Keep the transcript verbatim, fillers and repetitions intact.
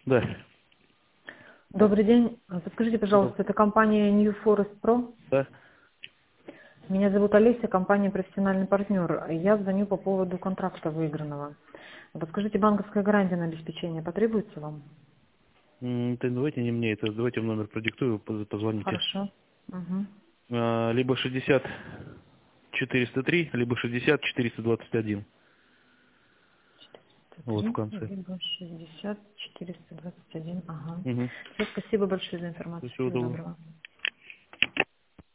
Да. Добрый день. Подскажите, Добрый. пожалуйста, это компания New Forest Pro? Да. Меня зовут Олеся, компания «Профессиональный партнер». Я звоню по поводу контракта выигранного. Подскажите, банковская гарантия на обеспечение потребуется вам? М, Это давайте не мне, это давайте в номер продиктую, поз- позвоните. Хорошо. Угу. А, Либо шестьдесят четыреста три, либо шестьдесят четыреста двадцать один. Вот в три, конце. либо шестьдесят четыреста двадцать один. Ага. Угу. Все, спасибо большое за информацию. Всего Всего доброго. доброго.